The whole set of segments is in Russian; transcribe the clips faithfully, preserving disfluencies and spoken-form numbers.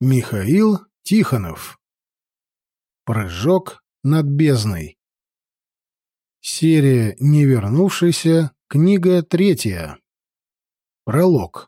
Михаил Тихонов. Прыжок над бездной. Серия «Не вернувшийся», книга третья. Пролог.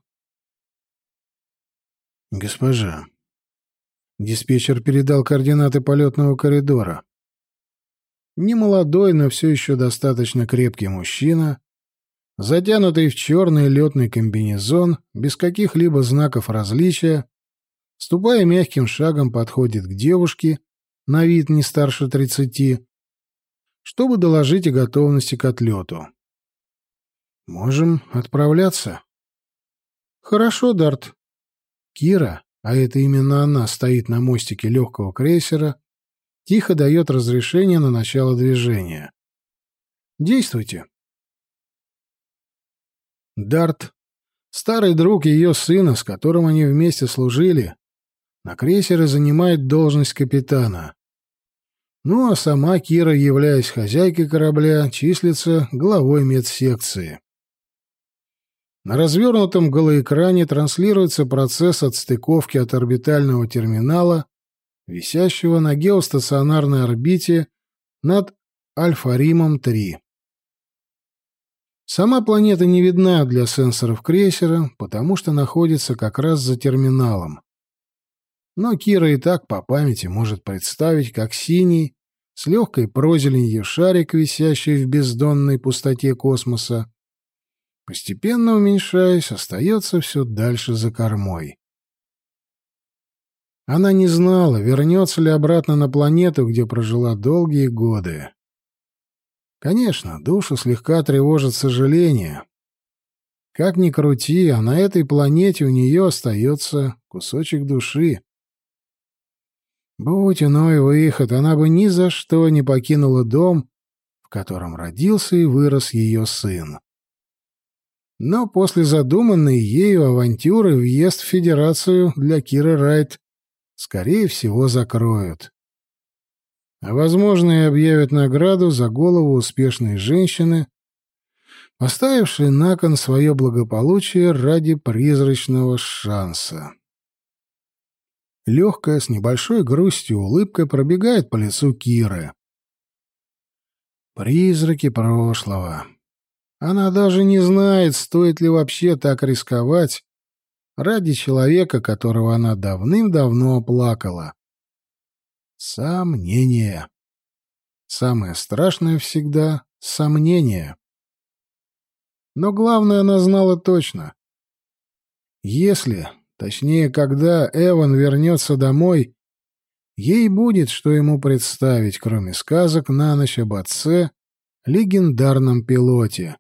Госпожа. Диспетчер передал координаты полетного коридора. Немолодой, но все еще достаточно крепкий мужчина, затянутый в черный летный комбинезон, без каких-либо знаков различия, ступая мягким шагом, подходит к девушке, на вид не старше тридцати, чтобы доложить о готовности к отлету. «Можем отправляться?» «Хорошо, Дарт». Кира, а это именно она, стоит на мостике легкого крейсера, тихо дает разрешение на начало движения. «Действуйте». Дарт, старый друг ее сына, с которым они вместе служили, на крейсере занимает должность капитана. Ну а сама Кира, являясь хозяйкой корабля, числится главой медсекции. На развернутом голоэкране транслируется процесс отстыковки от орбитального терминала, висящего на геостационарной орбите над Альфа-Римом-три. Сама планета не видна для сенсоров крейсера, потому что находится как раз за терминалом. Но Кира и так по памяти может представить, как синий, с легкой прозеленью шарик, висящий в бездонной пустоте космоса, постепенно уменьшаясь, остается все дальше за кормой. Она не знала, вернется ли обратно на планету, где прожила долгие годы. Конечно, душу слегка тревожит сожаление. Как ни крути, а на этой планете у нее остается кусочек души. Будь иной выход, она бы ни за что не покинула дом, в котором родился и вырос ее сын. Но после задуманной ею авантюры въезд в Федерацию для Киры Райт, скорее всего, закроют. А, возможно, и объявят награду за голову успешной женщины, поставившей на кон свое благополучие ради призрачного шанса. Легкая, с небольшой грустью улыбка пробегает по лицу Киры. Призраки прошлого. Она даже не знает, стоит ли вообще так рисковать ради человека, которого она давным-давно оплакала. Сомнения. Самое страшное всегда — сомнения. Но главное она знала точно. Если... Точнее, когда Эван вернется домой, ей будет, что ему представить, кроме сказок на ночь об отце, легендарном пилоте.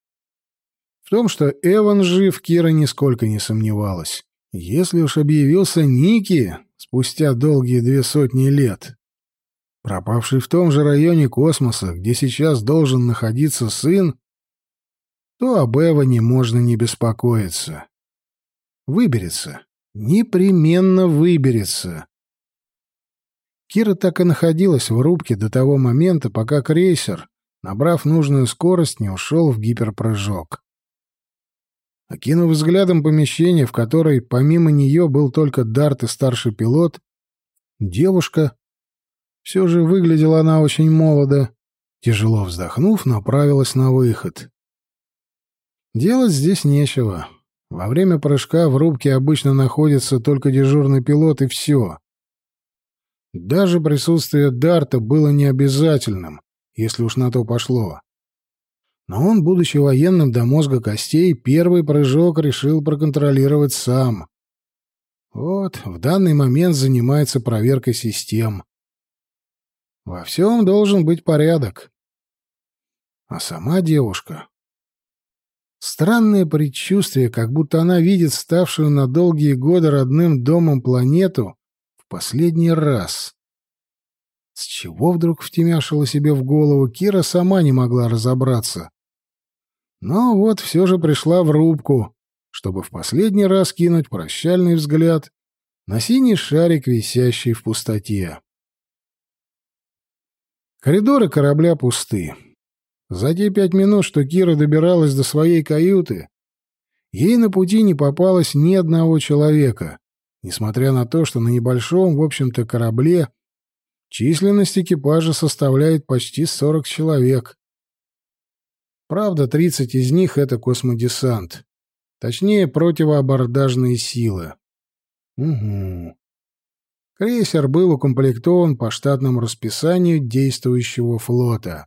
В том, что Эван жив, Кира нисколько не сомневалась. Если уж объявился Ники спустя долгие две сотни лет, пропавший в том же районе космоса, где сейчас должен находиться сын, то об Эване можно не беспокоиться. Выберется. Непременно выберется. Кира так и находилась в рубке до того момента, пока крейсер, набрав нужную скорость, не ушел в гиперпрыжок. Окинув взглядом помещение, в которой помимо нее был только Дарт и старший пилот, девушка, все же выглядела она очень молодо, тяжело вздохнув, направилась на выход. Делать здесь нечего. Во время прыжка в рубке обычно находится только дежурный пилот, и все. Даже присутствие Дарта было необязательным, если уж на то пошло. Но он, будучи военным до мозга костей, первый прыжок решил проконтролировать сам. Вот, в данный момент занимается проверкой систем. Во всем должен быть порядок. А сама девушка... Странное предчувствие, как будто она видит ставшую на долгие годы родным домом планету в последний раз. С чего вдруг втемяшила себе в голову, Кира сама не могла разобраться. Но вот все же пришла в рубку, чтобы в последний раз кинуть прощальный взгляд на синий шарик, висящий в пустоте. Коридоры корабля пусты. За те пять минут, что Кира добиралась до своей каюты, ей на пути не попалось ни одного человека, несмотря на то, что на небольшом, в общем-то, корабле численность экипажа составляет почти сорок человек. Правда, тридцать из них — это космодесант. Точнее, противоабордажные силы. Угу. Крейсер был укомплектован по штатному расписанию действующего флота.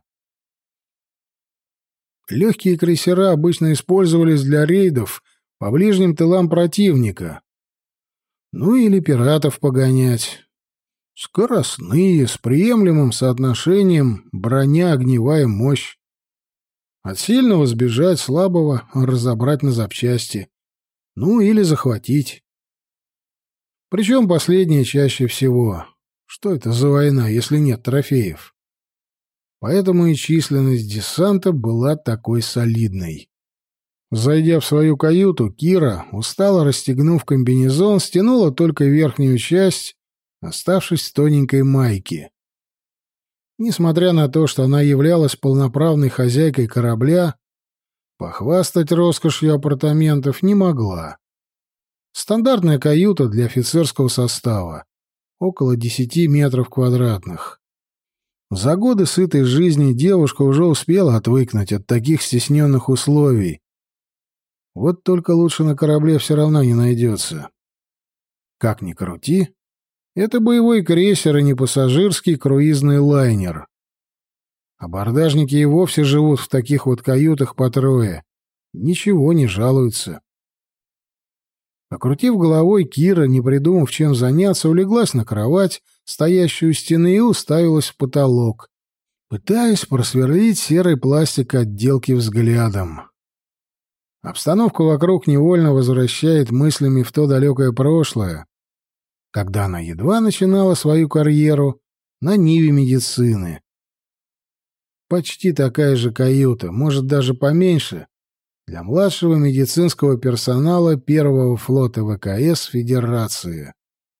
Легкие крейсера обычно использовались для рейдов по ближним тылам противника. Ну или пиратов погонять. Скоростные, с приемлемым соотношением броня-огневая мощь. От сильного сбежать, слабого разобрать на запчасти. Ну или захватить. Причем последнее чаще всего. Что это за война, если нет трофеев? Поэтому и численность десанта была такой солидной. Зайдя в свою каюту, Кира, устало расстегнув комбинезон, стянула только верхнюю часть, оставшись в тоненькой майке. Несмотря на то, что она являлась полноправной хозяйкой корабля, похвастать роскошью апартаментов не могла. Стандартная каюта для офицерского состава, около десяти метров квадратных. За годы сытой жизни девушка уже успела отвыкнуть от таких стесненных условий. Вот только лучше на корабле все равно не найдется. Как ни крути, это боевой крейсер и не пассажирский круизный лайнер. Абордажники и вовсе живут в таких вот каютах по трое. Ничего не жалуются. Покрутив головой, Кира, не придумав, чем заняться, улеглась на кровать, стоящую у стены, и уставилась в потолок, пытаясь просверлить серый пластик отделки взглядом. Обстановка вокруг невольно возвращает мыслями в то далекое прошлое, когда она едва начинала свою карьеру на ниве медицины. Почти такая же каюта, может, даже поменьше, для младшего медицинского персонала первого флота ВКС Федерации.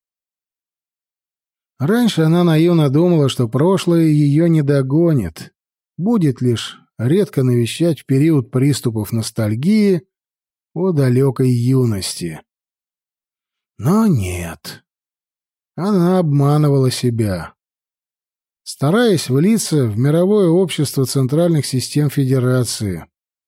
Раньше она наивно думала, что прошлое ее не догонит, будет лишь редко навещать в период приступов ностальгии о далекой юности. Но нет. Она обманывала себя, стараясь влиться в мировое общество центральных систем Федерации.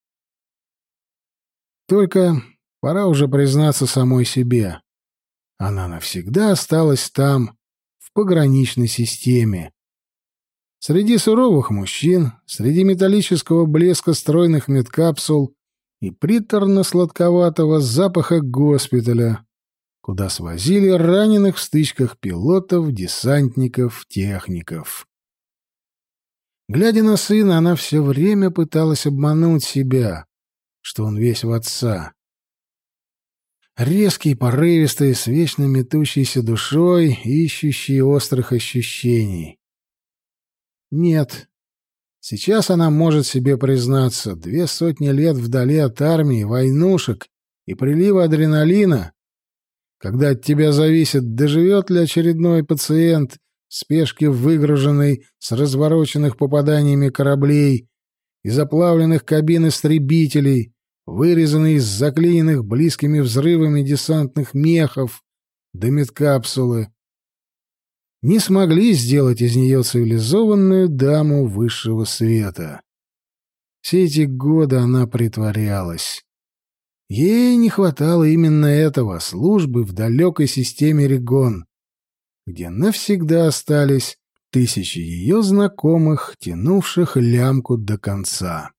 Только пора уже признаться самой себе. Она навсегда осталась там, в пограничной системе. Среди суровых мужчин, среди металлического блеска стройных медкапсул и приторно-сладковатого запаха госпиталя, куда свозили раненых в стычках пилотов, десантников, техников. Глядя на сына, она все время пыталась обмануть себя, что он весь в отца. Резкий, порывистый, с вечно метущейся душой, ищущий острых ощущений. Нет. Сейчас она может себе признаться, две сотни лет вдали от армии, войнушек и прилива адреналина, когда от тебя зависит, доживет ли очередной пациент в спешке выгруженный с развороченных попаданиями кораблей и заплавленных кабин истребителей, вырезанный из заклиненных близкими взрывами десантных мехов до медкапсулы, не смогли сделать из нее цивилизованную даму высшего света. Все эти годы она притворялась. Ей не хватало именно этого, службы в далекой системе Регон, где навсегда остались тысячи ее знакомых, тянувших лямку до конца.